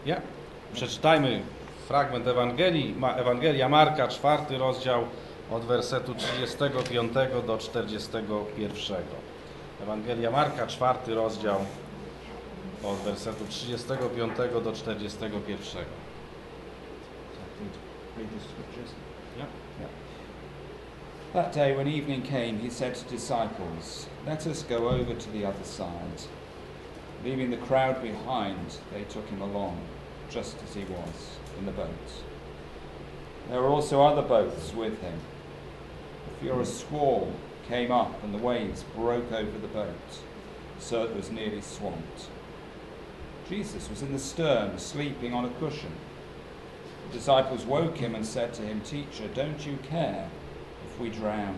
Ja. Przeczytajmy fragment Ewangelia Marka, 4 rozdział, od wersetu 35 do 41. Ewangelia Marka, 4 rozdział, od wersetu 35 do 41. Yeah. That day when evening came, he said to disciples, "Let us go over to the other side." Leaving the crowd behind, they took him along, just as he was, in the boat. There were also other boats with him. A furious squall came up, and the waves broke over the boat, so it was nearly swamped. Jesus was in the stern, sleeping on a cushion. The disciples woke him and said to him, "Teacher, don't you care if we drown?"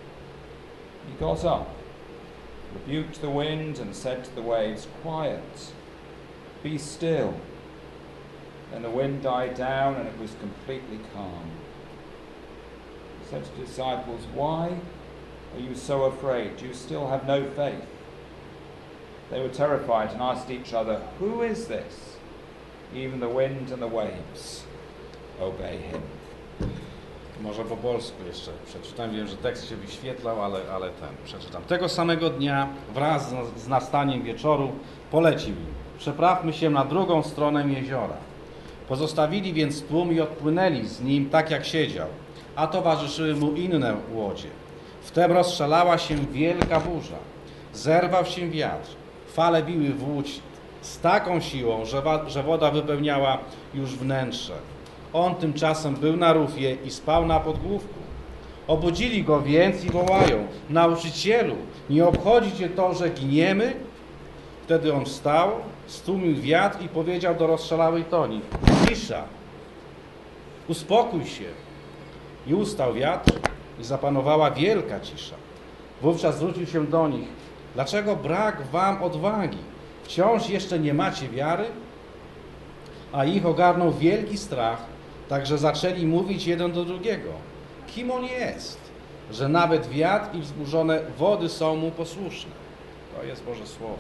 He got up, rebuked the wind, and said to the waves, "Quiet, be still." Then the wind died down, and it was completely calm. He said to the disciples, "Why are you so afraid? Do you still have no faith?" They were terrified and asked each other, "Who is this? Even the wind and the waves obey him." Może po polsku jeszcze przeczytam. Wiem, że tekst się wyświetlał, ale przeczytam. Tego samego dnia wraz z nastaniem wieczoru polecił im: "Przeprawmy się na drugą stronę jeziora." Pozostawili więc tłum i odpłynęli z nim tak, jak siedział, a towarzyszyły mu inne łodzie. Wtem rozstrzelała się wielka burza. Zerwał się wiatr. Fale biły w łódź z taką siłą, że woda wypełniała już wnętrze. On tymczasem był na rufie i spał na podgłówku. Obudzili go więc i wołają: "Nauczycielu, nie obchodzi cię to, że giniemy?" Wtedy on wstał, stłumił wiatr i powiedział do rozszalałej toni: "Cisza, uspokój się." I ustał wiatr i zapanowała wielka cisza. Wówczas zwrócił się do nich: "Dlaczego brak wam odwagi? Wciąż jeszcze nie macie wiary?" A ich ogarnął wielki strach, tak że zaczęli mówić jeden do drugiego: "Kim on jest, że nawet wiatr i wzburzone wody są mu posłuszne?" To jest Boże Słowo.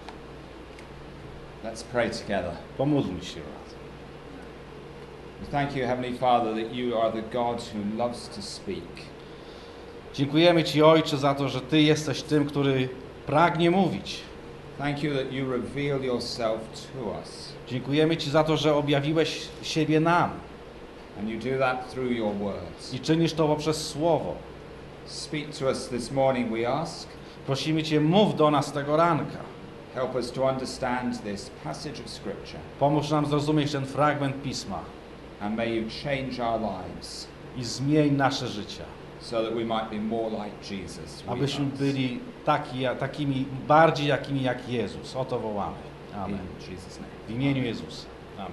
Let's pray together. Pomódlmy się razem. Thank you, Heavenly Father, that you are the God who loves to speak. Dziękujemy Ci, Ojcze, za to, że Ty jesteś tym, który pragnie mówić. Thank you that you reveal yourself to us. Dziękujemy Ci za to, że objawiłeś siebie nam. And you do that through your words. I czynisz to poprzez Słowo. Speak to us this morning, we ask. Prosimy Cię, mów do nas tego ranka. Help us to understand this passage of Scripture. Pomóż nam zrozumieć ten fragment Pisma. And may you change our lives. I zmień nasze życia. So that we might be more like Jesus. Abyśmy byli takimi bardziej jakimi jak Jezus. O to wołamy. Amen. In Jesus' name. W imieniu Jezusa. Amen.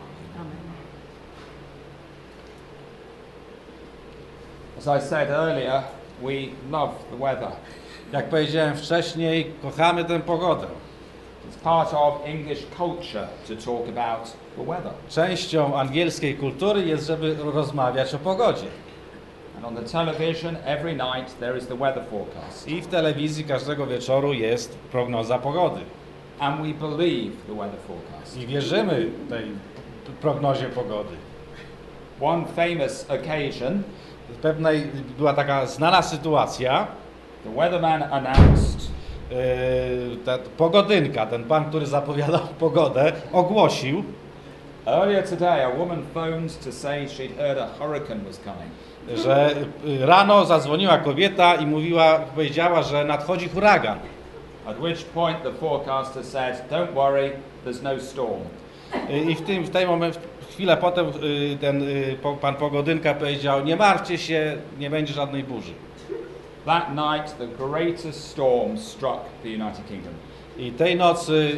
As I said earlier, we love the weather. Jak powiedziałem wcześniej, kochamy tę pogodę. It's part of English culture to talk about the weather. Częścią angielskiej kultury jest, żeby rozmawiać o pogodzie. And on the television every night there is the weather forecast. I w telewizji każdego wieczoru jest prognoza pogody. And we believe the weather forecast. I wierzymy tej prognozie pogody. One famous occasion, Pewnej była taka znana sytuacja. the weatherman announced Ta pogodynka, ten pan, który zapowiadał pogodę, ogłosił, earlier today a woman phoned to say she'd heard a hurricane was coming. że rano zadzwoniła kobieta i powiedziała, że nadchodzi huragan. At which point the forecaster said, "Don't worry, there's no storm." I w tej momencie, chwilę potem pan pogodynka powiedział: "Nie martwcie się, nie będzie żadnej burzy." That night the greatest storm struck the United Kingdom. I tej nocy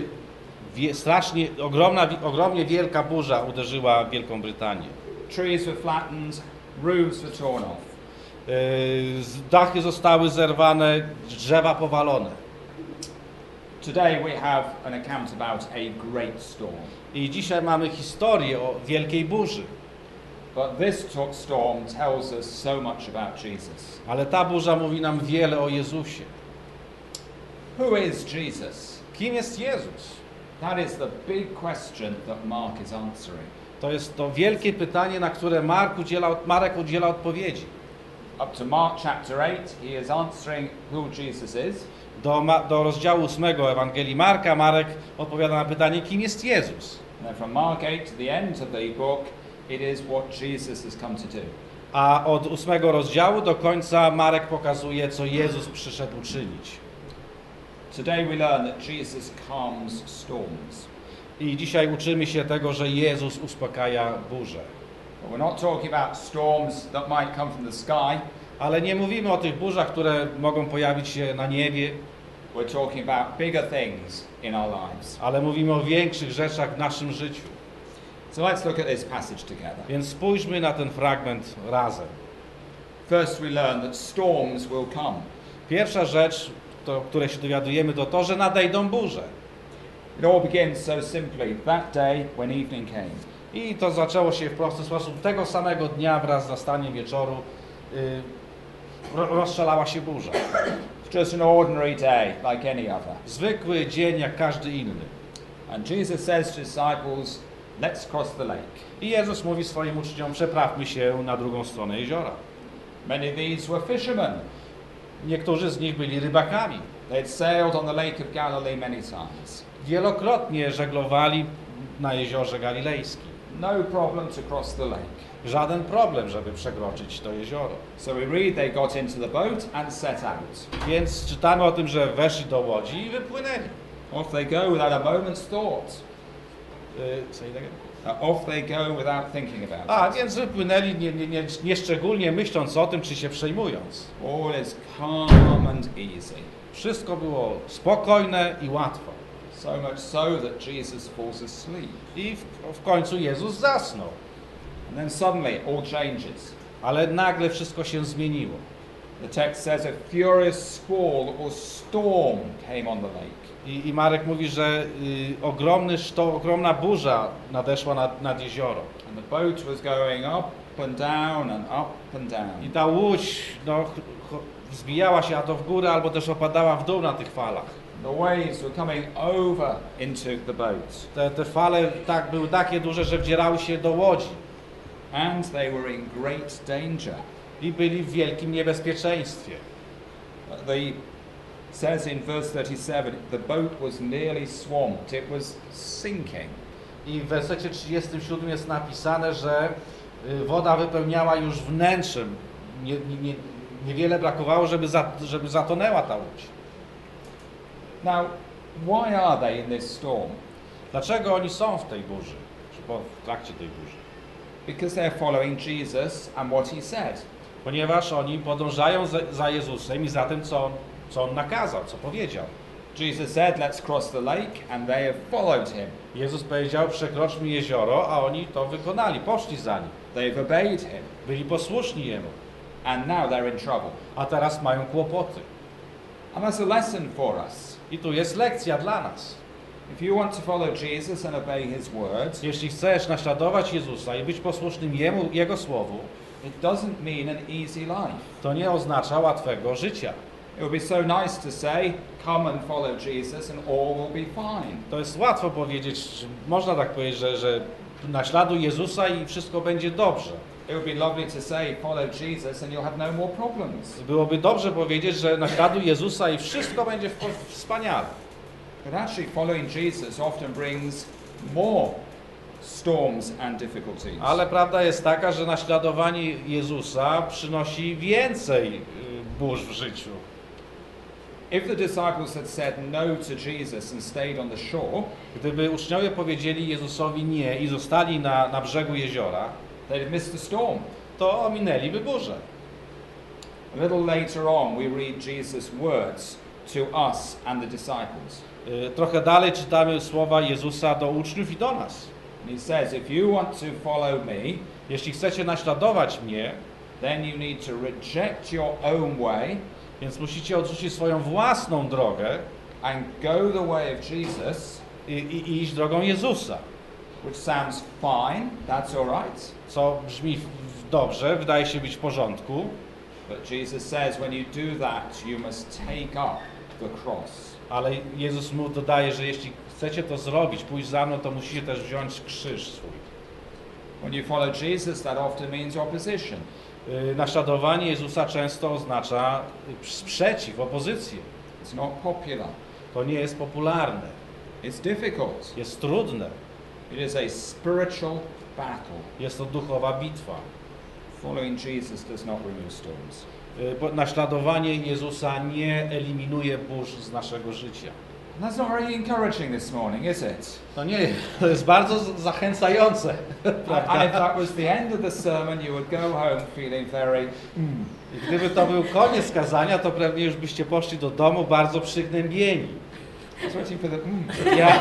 ogromnie wielka burza uderzyła Wielką Brytanię. Trees were flattened, roofs were torn off. Dachy zostały zerwane, drzewa powalone. Today we have an account about a great storm. I dzisiaj mamy historię o wielkiej burzy. But this storm tells us so much about Jesus. Ale ta burza mówi nam wiele o Jezusie. Who is Jesus? Kim jest Jezus? That is the big question that Mark is answering. To jest to wielkie pytanie, na które Marek udziela odpowiedzi. Up to Mark chapter 8, he is answering who Jesus is. Do rozdziału 8 Ewangelii Marka Marek odpowiada na pytanie, kim jest Jezus. And then from Mark 8 to the end of the book, it is what Jesus has come to do. A od 8 rozdziału do końca Marek pokazuje, co Jezus przyszedł uczynić. Today we learn that Jesus calms storms. I dzisiaj uczymy się tego, że Jezus uspokaja burzę. But we're not talking about storms that might come from the sky. Ale nie mówimy o tych burzach, które mogą pojawić się na niebie, We're talking about bigger things in our lives. ale mówimy o większych rzeczach w naszym życiu. So let's look at this passage together. Więc spójrzmy na ten fragment razem. First we learn that storms will come. Pierwsza rzecz, której się dowiadujemy, to to, że nadejdą burze. It all begins so simply that day when evening came. I to zaczęło się w prosty sposób. Tego samego dnia wraz z nastaniem wieczoru rozstrzelała się burza. It's just an ordinary day like any other. Zwykły dzień jak każdy inny. And Jesus says to disciples, let's cross the lake. I Jezus mówi swoim uczniom, przeprawmy się na drugą stronę jeziora. Many of these were fishermen. Niektórzy z nich byli rybakami. They'd sailed on the Lake of Galilee many times. Wielokrotnie żeglowali na jeziorze galilejskim. No problem to cross the lake. Żaden problem, żeby przekroczyć to jezioro. So we read they got into the boat and set out. Więc czytamy o tym, że weszli do łodzi i wypłynęli. Off they go without a moment's thought. Say that again? Off they go without thinking about A, it. więc wypłynęli nie szczególnie myśląc o tym, czy się przejmując. All is calm and easy. Wszystko było spokojne i łatwo. So much so that Jesus falls asleep. I w końcu Jezus zasnął. And then suddenly all changes. Ale nagle wszystko się zmieniło. The text says a furious squall or storm came on the lake. I Marek mówi, że ogromna burza nadeszła nad jezioro. And the boat was going up and down and up and down. I ta łódź wzbijała się albo w górę, albo też opadała w dół na tych falach. The waves were coming over into the boat. Te fale były takie duże, że wdzierały się do łodzi. And they were in great danger. I byli w wielkim niebezpieczeństwie. The says in verse 37, the boat was nearly swamped. It was sinking. I w wersecie 37 jest napisane, że woda wypełniała już wnętrze. Niewiele brakowało, żeby zatonęła ta łódź. Now, why are they in this storm? Dlaczego oni są w tej burzy? Czy w trakcie tej burzy? Because they're following Jesus and what he said. Ponieważ oni podążają za Jezusem i za tym, co On nakazał, co powiedział. Jesus said, let's cross the lake, and they have followed him. Jezus powiedział, przekroczmy jezioro, a oni to wykonali, poszli za Nim. They've obeyed him. Byli posłuszni Jemu, And now they're in trouble. a teraz mają kłopoty. And that's a lesson for us. I tu jest lekcja dla nas. If you want to follow Jesus and obey his words, Jeśli chcesz naśladować Jezusa i być posłusznym Jemu, Jego Słowu, it doesn't mean an easy life. to nie oznacza łatwego życia. It would be so nice to say, come and follow Jesus and all will be fine. To jest łatwo powiedzieć, można tak powiedzieć, że naśladuj Jezusa i wszystko będzie dobrze. It would be lovely to say, follow Jesus and you'll have no more problems. Byłoby dobrze powiedzieć, że naśladuj Jezusa i wszystko będzie wspaniale. But actually following Jesus often brings more storms and difficulties. Ale prawda jest taka, że naśladowanie Jezusa przynosi więcej burz w życiu. If the disciples had said no to Jesus and stayed on the shore, Gdyby uczniowie powiedzieli Jezusowi nie i zostali na brzegu jeziora, they'd have missed the storm. to ominęliby burzę. A little later on, we read Jesus' words to us and the disciples. Trochę dalej czytamy słowa Jezusa do uczniów i do nas. And he says, if you want to follow me, Jeśli chcecie naśladować mnie, then you need to reject your own way więc musicie odrzucić swoją własną drogę and go the way of Jesus, i iść drogą Jezusa. which sounds fine, that's all right. Co brzmi dobrze, wydaje się być w porządku, But Jesus says, when you do that, you must take up the cross. ale Jezus mu dodaje, że jeśli chcecie to zrobić, pójść za mną, to musicie też wziąć krzyż swój. When you follow Jesus, that often means opposition. Naśladowanie Jezusa często oznacza sprzeciw, opozycję. It's not popular. To nie jest popularne, It's difficult. jest trudne, It is a spiritual battle. jest to duchowa bitwa. Following Jesus does not remove storms. Bo naśladowanie Jezusa nie eliminuje burz z naszego życia. That's not very encouraging this morning, is it? To nie, to jest bardzo zachęcające. And if that was the end of the sermon, you would go home feeling very. I gdyby to był koniec kazania, to pewnie już byście poszli do domu bardzo przygnębieni. I was waiting for the. Ja,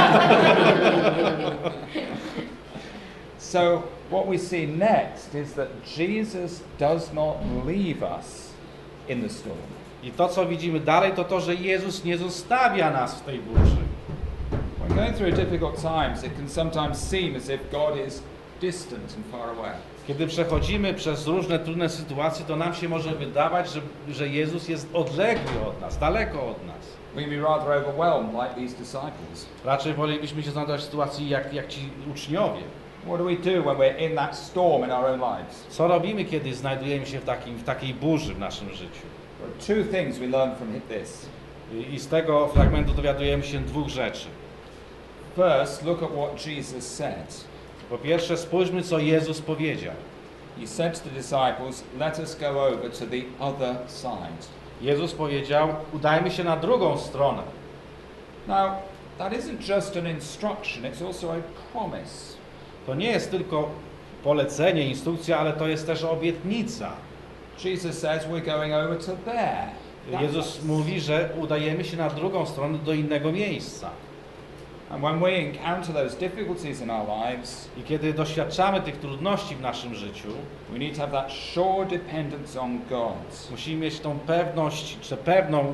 So what we see next is that Jesus does not leave us in the storm. I to, co widzimy dalej, to to, że Jezus nie zostawia nas w tej burzy. When going through difficult times, it can sometimes seem as if God is distant and far away. Kiedy przechodzimy przez różne trudne sytuacje, to nam się może wydawać, że Jezus jest odległy od nas, daleko od nas. We can be rather overwhelmed like these disciples. Raczej wolelibyśmy się znaleźć w sytuacji jak ci uczniowie. What do we do when we're in that storm in our own lives? Co robimy, kiedy znajdujemy się w takiej burzy w naszym życiu? There are two things we learn from this. I z tego fragmentu dowiadujemy się dwóch rzeczy. First, look at what Jesus said. Po pierwsze, spójrzmy, co Jezus powiedział. He said to the disciples, "Let us go over to the other side." Jezus powiedział, udajmy się na drugą stronę. Now, that isn't just an instruction, it's also a promise. To nie jest tylko polecenie, instrukcja, ale to jest też obietnica. Jesus says we're going over to there. That Jezus place. mówi, że udajemy się na drugą stronę, do innego miejsca. And when we encounter those difficulties in our lives, I kiedy doświadczamy tych trudności w naszym życiu, we need to have that sure dependence on God. musimy mieć tą pewność, czy pewną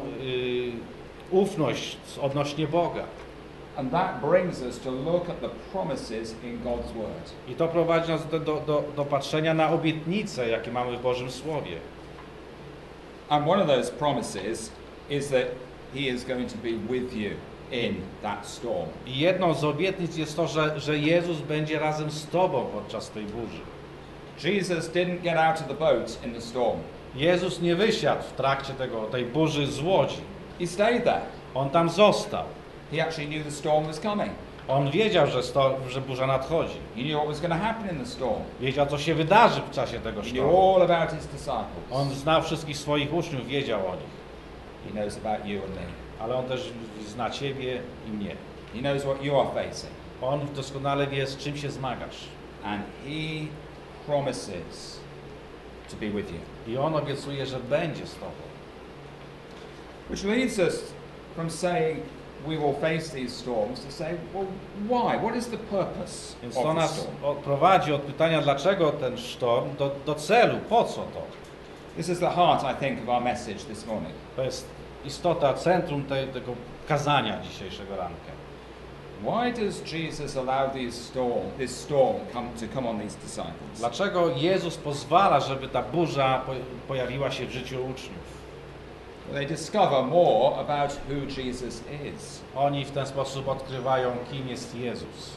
ufność odnośnie Boga. And that brings us to look at the promises in God's Word. I to prowadzi nas do patrzenia na obietnice, jakie mamy w Bożym Słowie. And one of those promises is that He is going to be with you in that storm. I jedną z obietnic jest to, że Jezus będzie razem z Tobą podczas tej burzy. Jesus didn't get out of the boat in the storm. Jezus nie wysiadł w trakcie tej burzy z łodzi. He stayed there. On tam został. He actually knew the storm was coming. On wiedział, że burza nadchodzi. He knew what was going to happen in the storm. Wiedział, co się wydarzy w czasie tego He sztormu. knew all about His disciples. On znał wszystkich swoich uczniów, wiedział o nich. He knows about you and me. Ale On też zna Ciebie i mnie. He knows what you are facing. On doskonale wie, z czym się zmagasz. And He promises to be with you. I On obiecuje, że będzie z Tobą. Which leads us from saying we will face these storms to say, well, why? What is the purpose Więc of to the nas storm? prowadzi od pytania, dlaczego ten sztorm, do celu, po co to? This is the heart, I think, of our message this morning. To jest istota, centrum tego kazania dzisiejszego ranka. Why does Jesus allow this storm to come on these disciples? Dlaczego Jezus pozwala, żeby ta burza pojawiła się w życiu uczniów? They discover more about who Jesus is. Oni w ten sposób odkrywają, kim jest Jezus.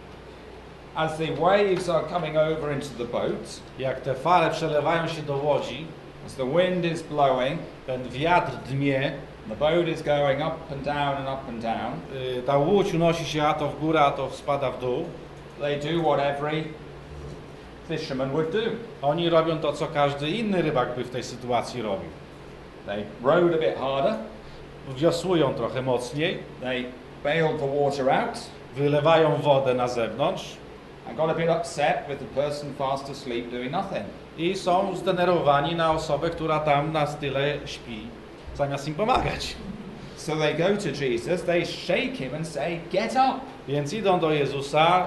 As the waves are coming over into the boat, Jak te fale przelewają się do łodzi, as the wind is blowing, ten wiatr dmie, the boat is going up and down and up and down. Ta łódź unosi się a to w górę, a to spada w dół. They do what every fisherman would do. Oni robią to, co każdy inny rybak by w tej sytuacji robił. They rowed a bit harder. Wiosłują trochę mocniej, They bailed the water out wylewają wodę na zewnątrz and got a bit upset with the person fast asleep doing nothing. i są zdenerwowani na osobę, która tam na tyle śpi, zamiast im pomagać. So they go to Jesus, they shake him and say, "Get up." Więc idą do Jezusa,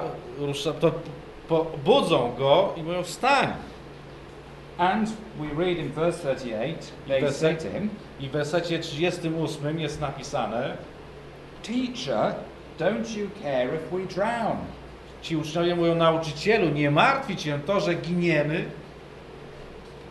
budzą Go i mówią, wstań. And we read in verse 38, they say to him, I w wersecie 38 jest napisane, "Teacher, don't you care if we drown?" ci uczniowie mówią, nauczycielu, nie martwi Cię to, że giniemy.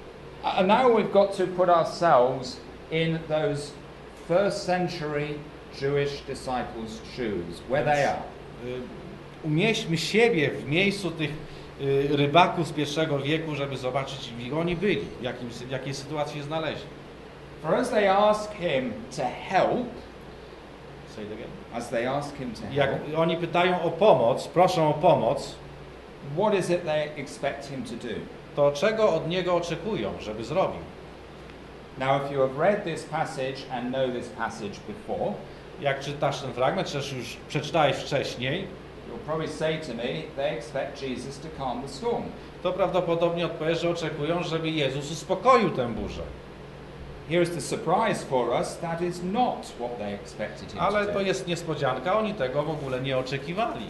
And now we've got to put ourselves in those first century Jewish disciples' shoes, where they are. Umieśćmy siebie w miejscu tych rybaków z pierwszego wieku, żeby zobaczyć, gdzie oni byli, w jakiej sytuacji się znaleźli. For as they ask him to help, Say it again. as they ask him to Jak help, oni pytają o pomoc, proszą o pomoc, what is it they expect him to do? to czego od niego oczekują, żeby zrobił? Now, if you have read this passage and know this passage before, Jak czytasz ten fragment, czy już przeczytałeś wcześniej, you'll probably say to me, they expect Jesus to calm the storm. to prawdopodobnie odpowiesz, że oczekują, żeby Jezus uspokoił tę burzę. Here is the surprise for us, that is not what they expected him Ale to to do. jest niespodzianka, oni tego w ogóle nie oczekiwali.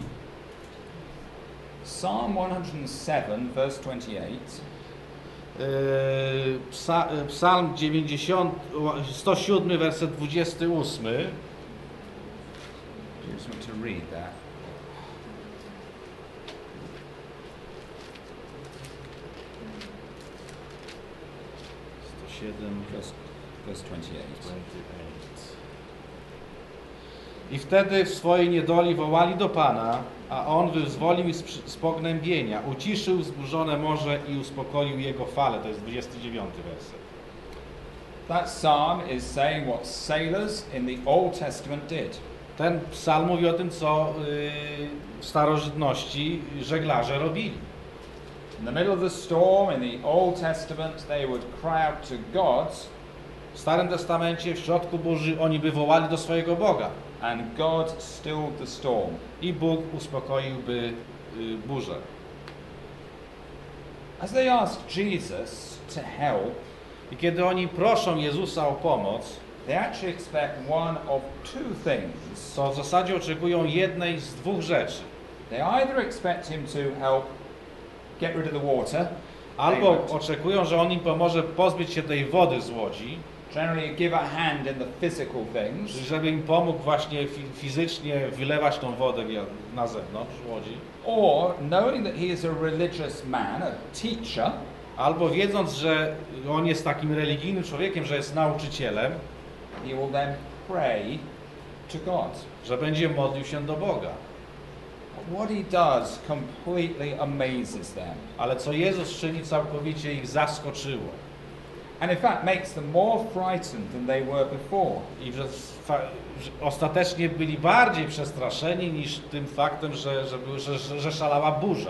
Psalm 107, verse 28, Psalm 90, 107, werset 28. I just want to read that. Verse 28. I wtedy w swojej niedoli wołali do Pana, a On wyzwolił ich z pognębienia, uciszył wzburzone morze i uspokoił jego fale. To jest 29 werset. That psalm is saying what sailors in the Old Testament did. Ten psalm mówi o tym, co w starożytności żeglarze robili. In the middle of the storm in the Old Testament, they would cry out to God, W Starym Testamencie, w środku burzy, oni by wołali do swojego Boga and God stilled the storm. i Bóg uspokoiłby burzę. As they asked Jesus to help, I kiedy oni proszą Jezusa o pomoc, they actually expect one of two things. to w zasadzie oczekują jednej z dwóch rzeczy. They either expect him to help get rid of the water, Albo oczekują, że On im pomoże pozbyć się tej wody z łodzi, generally give a hand in the physical things, żeby im pomógł właśnie fizycznie wylewać tą wodę na zewnątrz łodzi. or knowing that he is a religious man, a teacher, Albo wiedząc, że On jest takim religijnym człowiekiem, że jest nauczycielem, he will then pray to God. że będzie modlił się do Boga. What he does completely amazes them, Ale co Jezus czyni, całkowicie ich zaskoczyło. and in fact makes them more frightened than they were before. I że ostatecznie byli bardziej przestraszeni niż tym faktem, że szalała burza.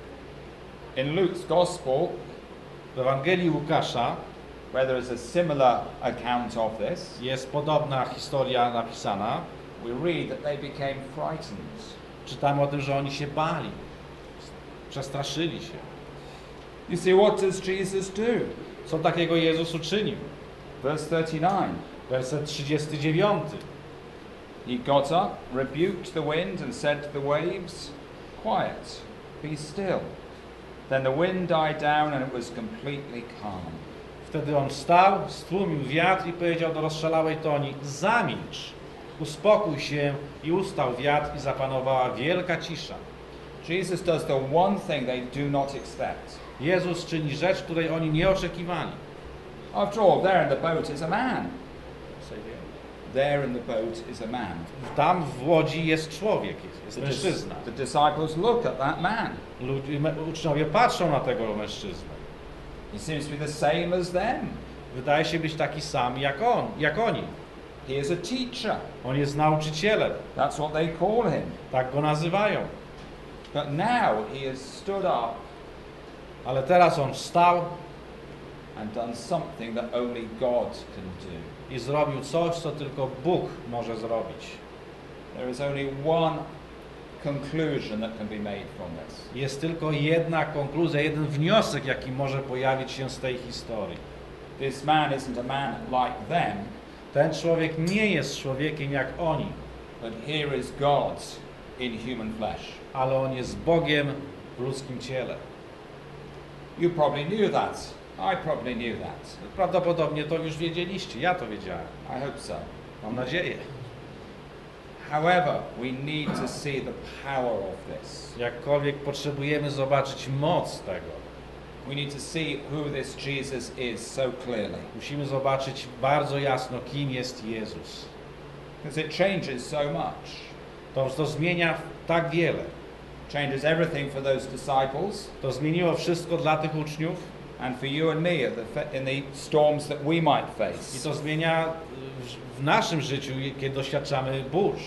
In Luke's Gospel, W Ewangelii Łukasza where there is a similar account of this, jest podobna historia napisana. we read that they became frightened. Czytamy o tym, że oni się bali, przestraszyli się. You see, what does Jesus do? Co takiego Jezus uczynił? Verse 39. Werset 39. He got up, rebuked the wind, and said to the waves, "Quiet, be still." Then the wind died down, and it was completely calm. Wtedy on wstał, stłumił wiatr i powiedział do rozszalałej toni: zamilcz, uspokój się, i ustał wiatr i zapanowała wielka cisza. Jesus does the one thing they do not expect. Jezus czyni rzecz, której oni nie oczekiwali. After all, there in the boat is a man. There in the boat is a man. Tam w łodzi jest człowiek, jest mężczyzna. The disciples look at that man. Uczniowie patrzą na tego mężczyznę. He seems to be the same as them. Wydaje się być taki sam jak oni. He is a teacher. On jest nauczycielem, That's what they call him. tak go nazywają. But now he has stood up Ale teraz on wstał and done something that only God can do. i zrobił coś, co tylko Bóg może zrobić. There is only one conclusion that can be made from this. Jest tylko jedna konkluzja, jeden wniosek, jaki może pojawić się z tej historii. This man isn't a man like them, Ten człowiek nie jest człowiekiem jak oni, but here is God in human flesh. ale on jest Bogiem w ludzkim ciele. You probably knew that. I probably knew that. Prawdopodobnie to już wiedzieliście, ja to wiedziałem. I hope so. Mam nadzieję. However, we need to see the power of this. Jakkolwiek potrzebujemy zobaczyć moc tego. We need to see who this Jesus is so clearly. Musimy zobaczyć bardzo jasno, kim jest Jezus. Because it changes so much. To zmienia tak wiele. Changes everything for those disciples To zmieniło wszystko dla tych uczniów and for you and me in the storms that we might i face. to zmienia w naszym życiu, kiedy doświadczamy burz.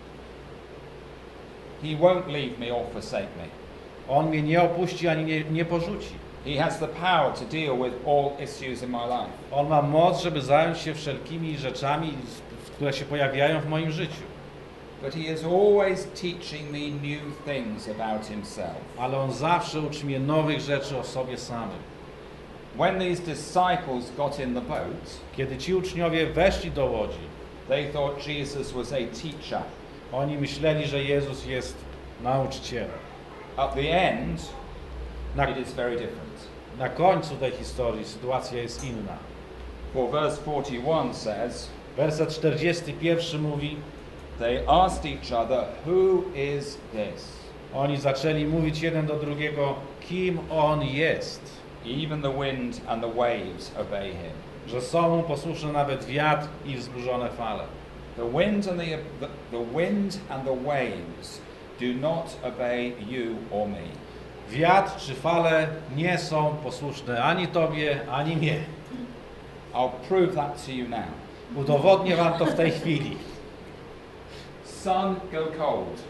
He won't leave me or forsake me. On mnie nie opuści ani nie porzuci. He has the power to deal with all issues in my life. On ma moc, żeby zająć się wszelkimi rzeczami, które się pojawiają w moim życiu. But he is always teaching me new things about himself. Ale On zawsze uczy mnie nowych rzeczy o sobie samym. When these disciples got in the boat, Kiedy ci uczniowie weszli do łodzi, they thought Jesus was a teacher. oni myśleli, że Jezus jest nauczycielem. At the end, Na, it is very different. na końcu tej historii sytuacja jest inna. For verse 41 says, Werset 41 mówi: they asked each other, who is this? Oni zaczęli mówić jeden do drugiego, kim On jest. Even the wind and the waves obey him. Że są Mu posłuszne nawet wiatr i wzburzone fale. The wind and the waves do not obey you or me. Wiatr czy fale nie są posłuszne ani Tobie, ani mnie. I'll prove that to you now. Udowodnię Wam to w tej chwili. Sun, go cold.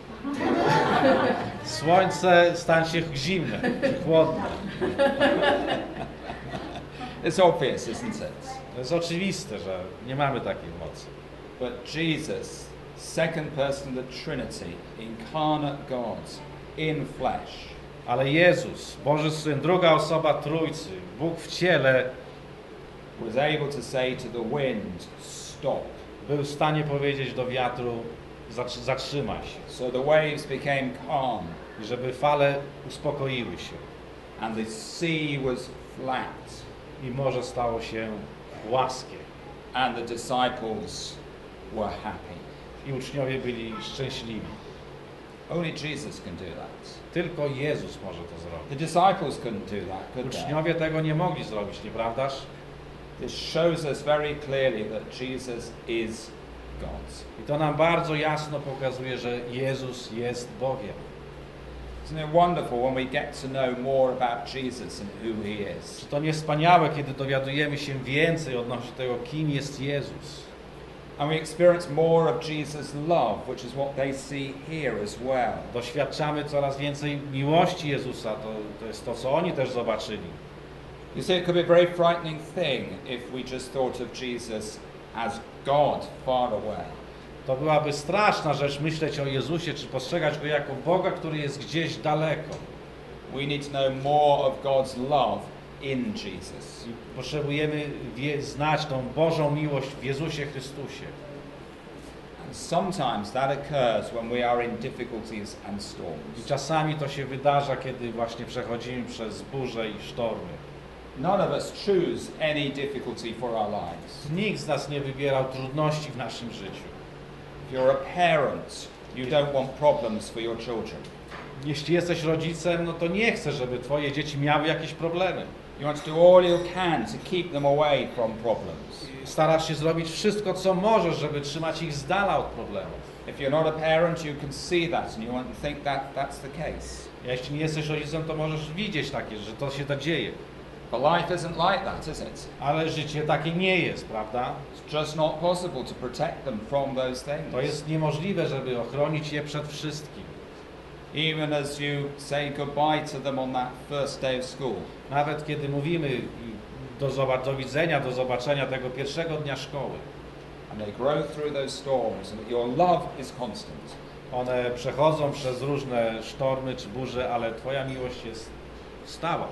Słońce stań się zimne, czy chłodne. It's obvious, isn't it? To jest oczywiste, że nie mamy takiej mocy. But Jesus, second person of the Trinity, incarnate God, in flesh, Ale Jezus, Boży Syn, druga osoba Trójcy, Bóg w ciele, was able to say to the wind, stop. był w stanie powiedzieć do wiatru: zatrzymaj się. So the waves became calm I żeby fale uspokoiły się. and the sea was flat I morze stało się płaskie. and the disciples were happy. I uczniowie byli szczęśliwi. Only Jesus can do that. Tylko Jezus może to zrobić. The disciples couldn't do that, could they? Uczniowie tego nie mogli zrobić, nieprawdaż? This shows us very clearly that Jesus is God. I to nam bardzo jasno pokazuje, że Jezus jest Bogiem. Isn't it wonderful when we get to know more about Jesus and who He is? Czy to nie wspaniałe, kiedy dowiadujemy się więcej odnośnie tego, kim jest Jezus? And we experience more of Jesus' love, which is what they see here as well. Doświadczamy coraz więcej miłości Jezusa, to jest to, co oni też zobaczyli. You see, it could be a very frightening thing if we just thought of Jesus as God far away. To byłaby straszna rzecz myśleć o Jezusie, czy postrzegać Go jako Boga, który jest gdzieś daleko. We need to know more of God's love in Jesus. I potrzebujemy znać tą Bożą miłość w Jezusie Chrystusie. And sometimes that occurs when we are in difficulties and I storms. czasami to się wydarza, kiedy właśnie przechodzimy przez burze i sztormy. None of us choose any difficulty for our lives. Nikt z nas nie wybierał trudności w naszym życiu. If you're a parent, you don't want problems for your children. Jeśli jesteś rodzicem, no to nie chcesz, żeby twoje dzieci miały jakieś problemy. You want to do all you can to keep them away from problems. Starasz się zrobić wszystko, co możesz, żeby trzymać ich z dala od problemów. If you're not a parent, you can see that and you want to think that that's the case. A jeśli nie jesteś rodzicem, to możesz widzieć takie, że to się tak dzieje. But life isn't like that, is it? Ale życie takie nie jest, prawda? It's just not possible to protect them from those things. To jest niemożliwe, żeby ochronić je przed wszystkim. Even as you say goodbye to them on that first day of school. Nawet kiedy mówimy do widzenia, do zobaczenia tego pierwszego dnia szkoły, And they grow through those storms and your love is constant. one przechodzą przez różne sztormy czy burze, ale Twoja miłość jest stała.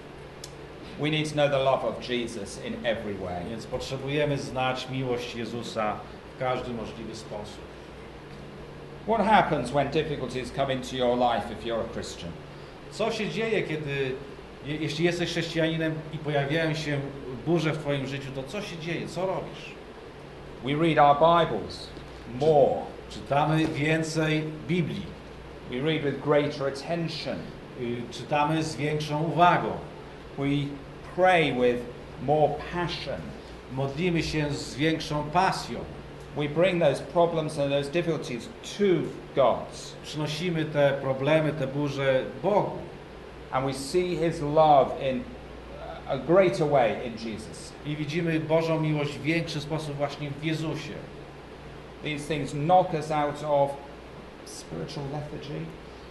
We need to know the love of Jesus in every way. Więc potrzebujemy znać miłość Jezusa w każdy możliwy sposób. What happens when difficulties come into your life if you're a Christian? Co się dzieje, jeśli jesteś chrześcijaninem i pojawiają się burze w Twoim życiu, to co się dzieje? Co robisz? We read our Bibles more. Czytamy więcej Biblii. We read with greater attention. Czytamy z większą uwagą. We pray with more passion. Modlimy się z większą pasją. we bring those problems and those difficulties to God. Przynosimy te problemy, te burze Bogu. And we see His love in a greater way in Jesus. I widzimy Bożą miłość w większy sposób właśnie w Jezusie. These things knock us out of spiritual lethargy.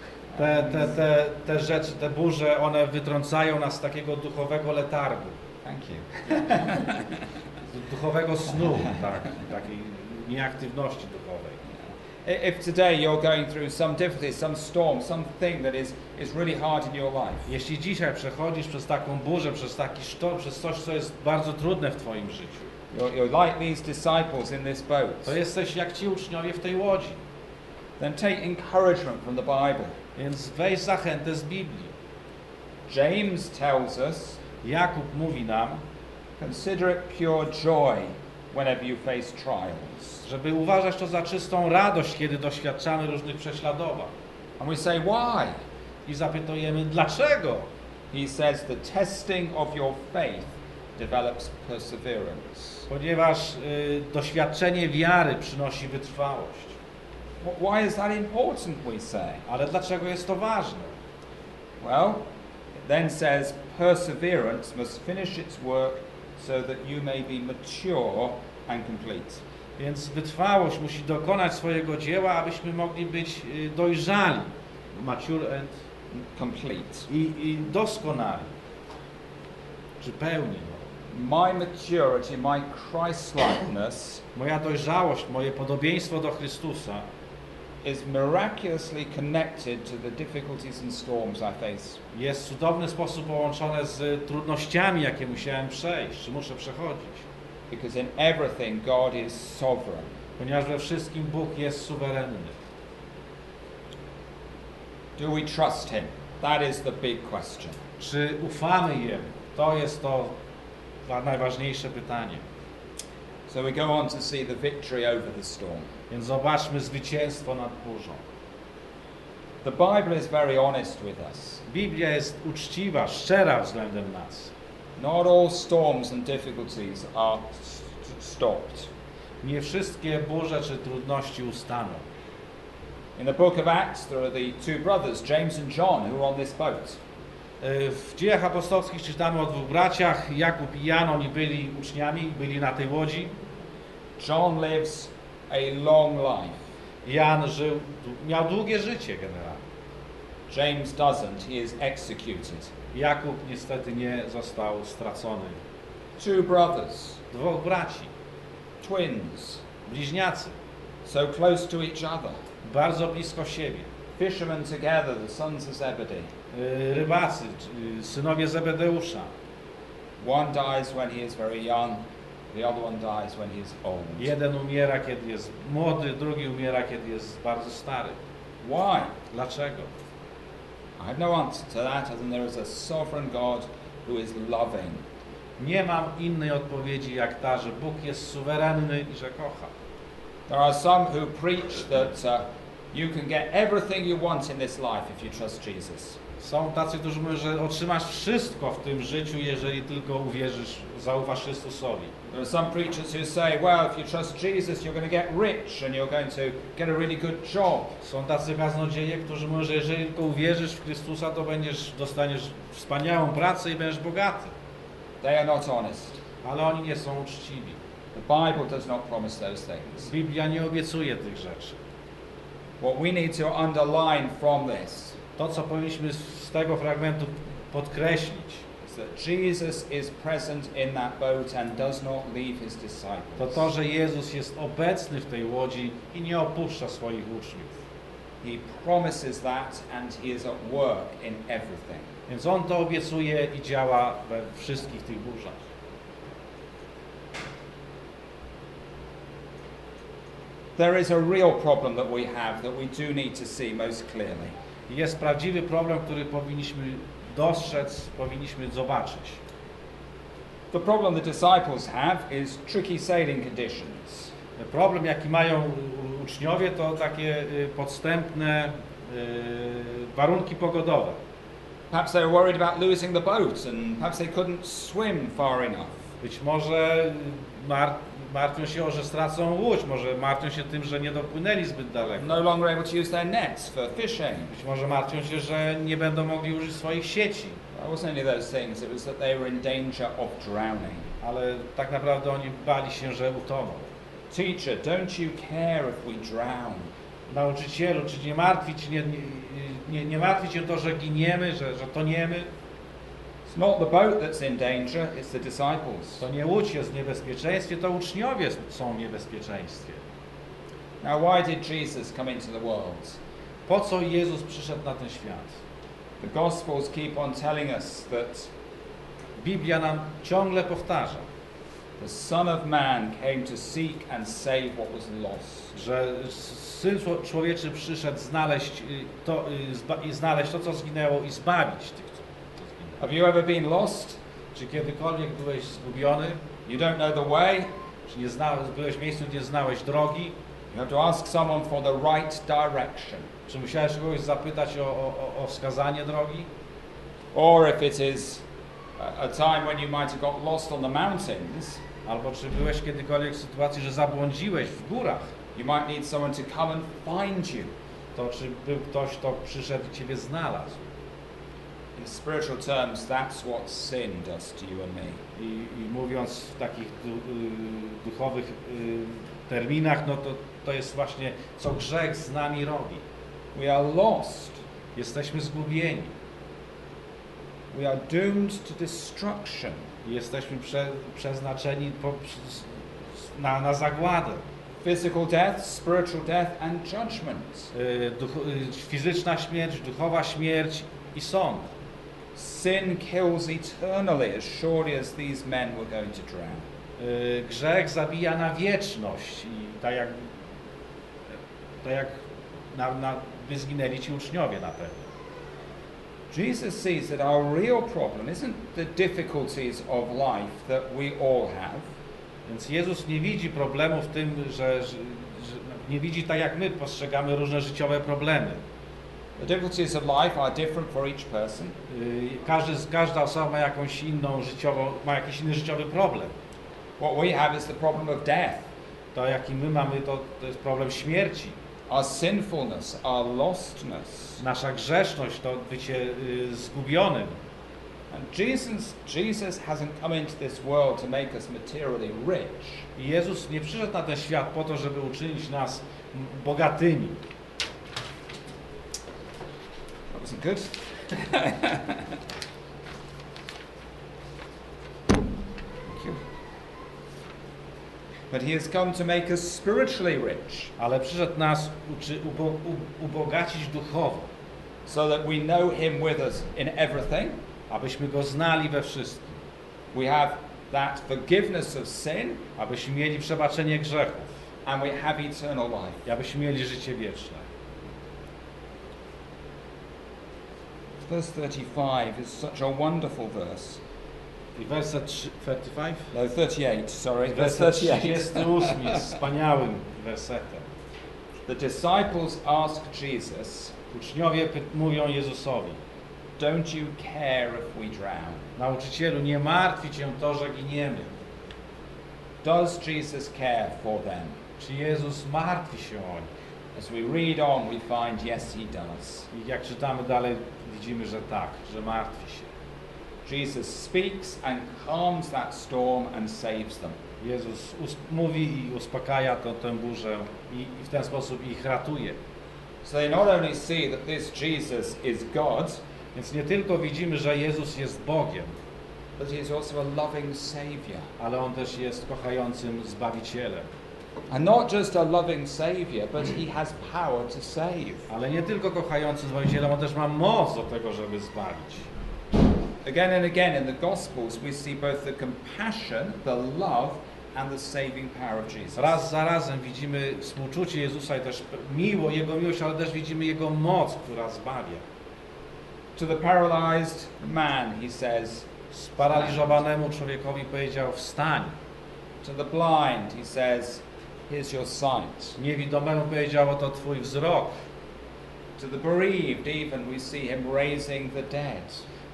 Te rzeczy, te burze, one wytrącają nas z takiego duchowego letargu. Thank you. Duchowego snu, tak, takiej nieaktywności duchowej. If today you're going through some difficulty, some storm, something that is really hard in your life, Jeśli dzisiaj przechodzisz przez taką burzę, przez taki sztorm, przez coś, co jest bardzo trudne w Twoim życiu, you're like these disciples in this boat, to jesteś jak ci uczniowie w tej łodzi. then take encouragement from the Bible. Więc weź zachętę z Biblii. James tells us, Jakub mówi nam, consider it pure joy whenever you face trials. żeby uważać to za czystą radość, kiedy doświadczamy różnych prześladowań. And we say, why? I zapytujemy, dlaczego? He says the testing of your faith develops perseverance. Ponieważ doświadczenie wiary przynosi wytrwałość. Why is that important, we say? Ale dlaczego jest to ważne? Well, it then says perseverance must finish its work so that you may be mature and complete. Więc wytrwałość musi dokonać swojego dzieła, abyśmy mogli być dojrzali, mature and Complete. i doskonali, czy pełni. My maturity, my Christ-likeness Moja dojrzałość, moje podobieństwo do Chrystusa is miraculously connected to the difficulties and storms I face. jest w cudowny sposób połączone z trudnościami, jakie musiałem przejść, czy muszę przechodzić. Because in everything God is sovereign. Ponieważ we wszystkim Bóg jest suwerenny. Do we trust Him? That is the big question. Czy ufamy Jemu? To jest to najważniejsze pytanie. So we go on to see the victory over the storm. Więc zobaczmy zwycięstwo nad burzą. The Bible is very honest with us. Biblia jest uczciwa, szczera względem nas. Not all storms and difficulties are stopped. Nie wszystkie burze czy trudności ustaną. In the book of Acts, there are the two brothers, James and John, who are on this boat. W Dziejach Apostolskich czytamy o dwóch braciach, Jakub i Jan, oni byli uczniami, byli na tej łodzi. John lives a long life. Jan miał długie życie generalnie. James doesn't, he is executed. Jakub niestety nie został stracony. Two brothers, Dwóch braci, twins, bliźniacy, so close to each other. bardzo blisko siebie. Fishermen together, the sons of Zebedee. Rybacy, synowie Zebedeusza. One dies when he is very young, the other one dies when he is old. Jeden umiera, kiedy jest młody, drugi umiera, kiedy jest bardzo stary. Why? Dlaczego? I have no answer to that other than there is a sovereign God who is loving. Nie mam innej odpowiedzi jak ta, że Bóg jest suwerenny i że kocha. There are some who preach that you can get everything you want in this life if you trust Jesus. Są tacy, którzy mówią, że otrzymasz wszystko w tym życiu, jeżeli tylko uwierzysz, zaufasz Chrystusowi. There are some preachers who say, well, if you trust Jesus, you're going to get rich and you're going to get a really good job. Są tacy kaznodzieje, którzy mówią, że jeżeli tylko uwierzysz w Chrystusa, to dostaniesz wspaniałą pracę i będziesz bogaty. They are not honest. Ale oni nie są uczciwi. The Bible does not promise those things. Biblia nie obiecuje tych rzeczy. What we need to underline from this To, co powinniśmy z tego fragmentu podkreślić, is that Jesus is present in that boat and does not leave his disciples. to, że Jezus jest obecny w tej łodzi i nie opuszcza swoich uczniów. He promises that and he is at work in everything. Więc On to obiecuje i działa we wszystkich tych burzach. There is a real problem that we have that we do need to see most clearly. Jest prawdziwy problem, który powinniśmy dostrzec, powinniśmy zobaczyć. The problem the disciples have is tricky sailing conditions. Problem, jaki mają uczniowie, to takie podstępne warunki pogodowe. Perhaps they were worried about losing the boat and perhaps they couldn't swim far enough. Być może martwią się, że stracą łódź, może martwią się tym, że nie dopłynęli zbyt daleko. No longer able to use their nets for fishing. Być może martwią się, że nie będą mogli użyć swoich sieci. It wasn't any of those things, it was that they were in danger of drowning. Ale tak naprawdę oni bali się, że utoną. Teacher, don't you care if we drown? Nauczycielu, czy nie martwi cię to, że giniemy, że toniemy? It's not the boat that's in danger, it's the disciples. To nie łódź jest w niebezpieczeństwie, to uczniowie są w niebezpieczeństwie. Now, why did Jesus come into the world? Po co Jezus przyszedł na ten świat? The Gospels keep on telling us that Biblia nam ciągle powtarza, the Son of Man came to seek and save what was lost. że Syn Człowieczy przyszedł znaleźć to, co zginęło i zbawić tych, co zginęło. Have you ever been lost? Czy kiedykolwiek byłeś zgubiony? You don't know the way? Czy byłeś w miejscu, gdzie znałeś drogi? You have to ask someone for the right direction. Czy musiałeś kogoś zapytać o wskazanie drogi? Or if it is a time when you might have got lost on the mountains, Albo czy byłeś kiedykolwiek w sytuacji, że zabłądziłeś w górach? you might need someone to come and find you. To czy był ktoś, kto przyszedł i Ciebie znalazł? In spiritual terms, that's what sin does to you and me. I mówiąc w takich duchowych terminach, no to jest właśnie, co grzech z nami robi. We are lost. Jesteśmy zgubieni. We are doomed to destruction. Jesteśmy przeznaczeni na zagładę. Physical death, spiritual death and judgment. Fizyczna śmierć, duchowa śmierć i sąd. Sin kills eternally as surely as these men were going to drown. Grzech zabija na wieczność i tak jak by zginęli ci uczniowie na pewno. Jesus sees that our real problem isn't the difficulties of life that we all have. Więc Jezus nie widzi problemu w tym, że nie widzi tak jak my postrzegamy różne życiowe problemy. The difficulties of life are different for each person. Każda osoba ma ma jakiś inny życiowy problem. What we have is the problem of death. To jaki my mamy, to jest problem śmierci. Our sinfulness, our lostness. Nasza grzeszność to bycie zgubionym. And Jesus hasn't come into this world to make us materially rich. I Jezus nie przyszedł na ten świat po to, żeby uczynić nas bogatymi. That wasn't good. Thank you. But he has come to make us spiritually rich, Ale przyszedł nas ubogacić duchowo, so that we know him with us in everything. abyśmy Go znali we wszystkim. We have that forgiveness of sin, Abyśmy mieli przebaczenie grzechów. and we have eternal life. I abyśmy mieli życie wieczne. Verse 35 is such a wonderful verse. I werset 35? No, 38, sorry. Verse Werset 38. 38 jest wspaniałym wersetem. The disciples ask Jesus, Uczniowie mówią Jezusowi: don't you care if we drown? Nauczycielu, nie martwi Cię to, że giniemy. Does Jesus care for them? Czy Jezus martwi się o nich? As we read on, we find yes, he does. I jak czytamy dalej, widzimy, że tak, że martwi się. Jesus speaks and calms that storm and saves them. Jezus mówi i uspokaja tę burzę i w ten sposób ich ratuje. So they not only see that this Jesus is God, Więc nie tylko widzimy, że Jezus jest Bogiem, but he is also a loving Saviour. ale On też jest kochającym Zbawicielem. And not just a loving Saviour, but he has power to save. Ale nie tylko kochającym Zbawicielem, On też ma moc do tego, żeby zbawić. Again and again in the Gospels we see both the compassion, the love and the saving power of Jesus. Raz za razem widzimy współczucie Jezusa i też Jego miłość, ale też widzimy Jego moc, która zbawia. To the paralyzed man he says, Sparaliżowanemu człowiekowi powiedział: wstań. to the blind he says, here's your sight. Niewidomemu powiedział: oto twój wzrok. To the bereaved even we see him raising the dead.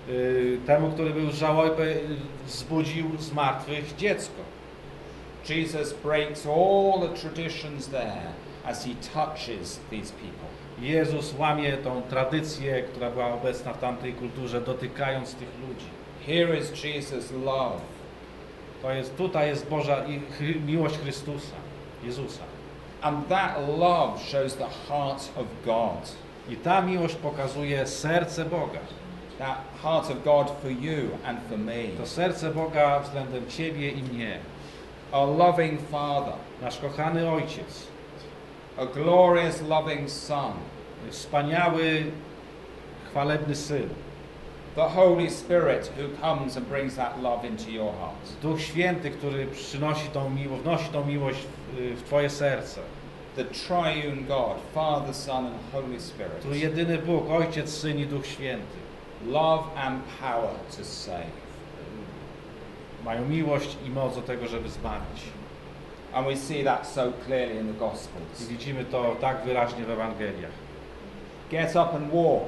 temu, który był z żałobę, wzbudził z martwych dziecko. Jesus breaks all the traditions there as he touches these people. Jezus łamie tą tradycję, która była obecna w tamtej kulturze, dotykając tych ludzi. Here is Jesus' love. Tutaj jest Boża miłość Chrystusa, Jezusa. And that love shows the heart of God. I ta miłość pokazuje serce Boga. That heart of God for you and for me. To serce Boga względem Ciebie i mnie. A loving Father. Nasz kochany Ojciec. A glorious loving Son. Wspaniały, chwalebny Syn. The Holy Spirit who comes and brings that love into your heart. Duch Święty, który przynosi wnosi tą miłość w Twoje serce. The triune God, Father, Son and Holy Spirit. Tu jedyny Bóg, Ojciec, Syn i Duch Święty. Love and power to save. Mają miłość i moc do tego, żeby zbawić. And we see that so clearly in the I Gospels. widzimy to tak wyraźnie w Ewangeliach. Get up and walk.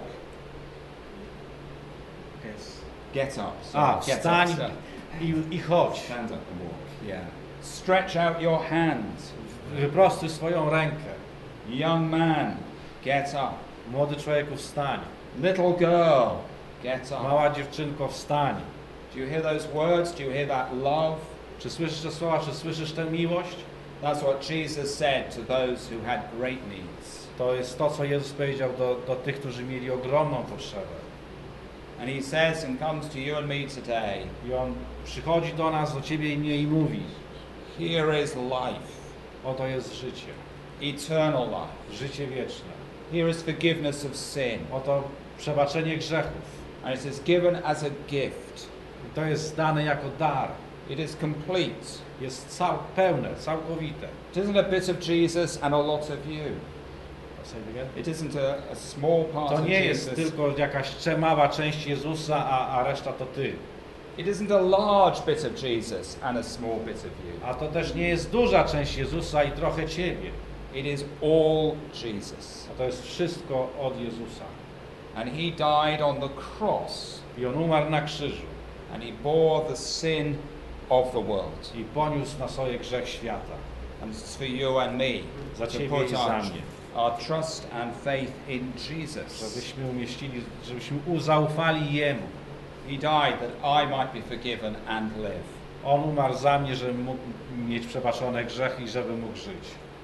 Get up. A, Get wstań up, i chodź. stand up and walk. Yeah. Stretch out your hand. Wyprostuj swoją rękę. Young man, get up. Młody człowieku, wstań. Little girl, get up. Mała dziewczynko, wstań. Do you hear those words? Do you hear that love? Czy słyszysz te słowa? Czy słyszysz tę miłość? That's what Jesus said to those who had great needs. To jest to, co Jezus powiedział do tych, którzy mieli ogromną potrzebę. And he says and comes to you and me today, I On przychodzi do nas, do Ciebie i mnie i mówi: here is life, oto jest życie. eternal life. Życie wieczne. Here is forgiveness of sin. Oto przebaczenie grzechów. And it is given as a gift. I to jest dane jako dar. It is complete. Jest pełne, całkowite. It isn't a bit of Jesus and a lot of you. Say it again. It isn't a small part To of nie jest Jesus. tylko jakaś mała część Jezusa, a reszta to Ty. It isn't a large bit of Jesus and a small bit of you. A to też nie jest duża część Jezusa i trochę Ciebie. It is all Jesus. A to jest wszystko od Jezusa. And he died on the cross I On umarł na krzyżu and he bore the sin of the world. i poniósł na sobie grzech świata. And it's for you and me Za to Ciebie put i za mnie. our trust and faith in Jesus. Żebyśmy zaufali Jemu. He died that I might be forgiven and live. On umarł za mnie, żebym mógł mieć przebaczone grzechy i żebym mógł żyć.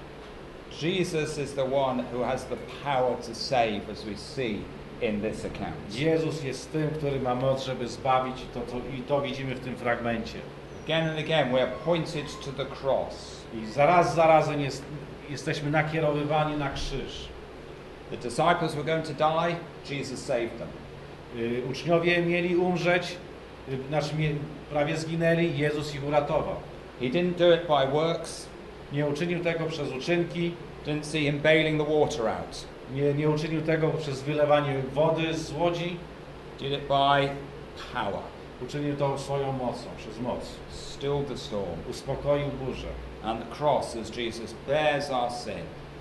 Jesus is the one who has the power to save, as we see in this account. Jezus jest tym, który ma moc, żeby zbawić i to widzimy w tym fragmencie. Again and again we are pointed to the cross. I zaraz za razem jesteśmy nakierowywani na krzyż. The disciples were going to die, Jesus saved them. Uczniowie mieli umrzeć, prawie zginęli, Jezus ich uratował. He didn't do it by works, Nie uczynił tego przez uczynki, didn't see him bailing the water out. nie uczynił tego przez wylewanie wody z łodzi, Did it by power. uczynił to swoją mocą, przez moc. Stilled the storm. Uspokoił burzę. And the cross, as Jesus bears our sin,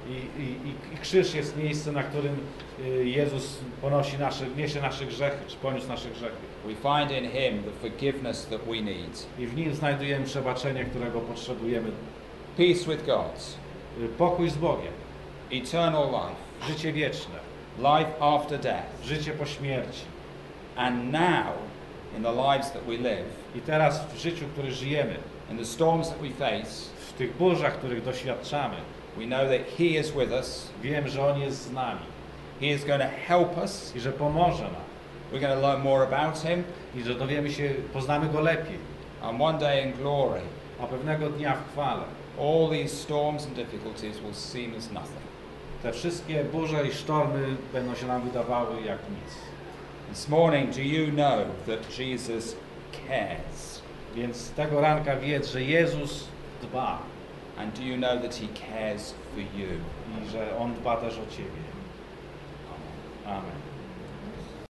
I krzyż jest miejscem, na którym Jezus niesie nasze grzechy, czy poniósł nasze grzechy. we find in him the forgiveness that we need. I w nim znajdujemy przebaczenie, którego potrzebujemy. Peace with God, Pokój z Bogiem, eternal life, życie wieczne, life after death. życie po śmierci. And now, in the lives that we live, I teraz w życiu, w którym żyjemy, in the storms that we face, w tych burzach, których doświadczamy, we know that he is with us. wiem, że On jest z nami He is going to help us. i że pomoże nam. We're going to learn more about him. I że poznamy Go lepiej. And one day in glory, A pewnego dnia w chwale all these storms and difficulties will seem as nothing. te wszystkie burze i sztormy będą się nam wydawały jak nic. This morning, do you know that Jesus cares? Więc tego ranka wiedz, że Jezus dba And do you know that he cares for you? i że On dba też o Ciebie. Amen.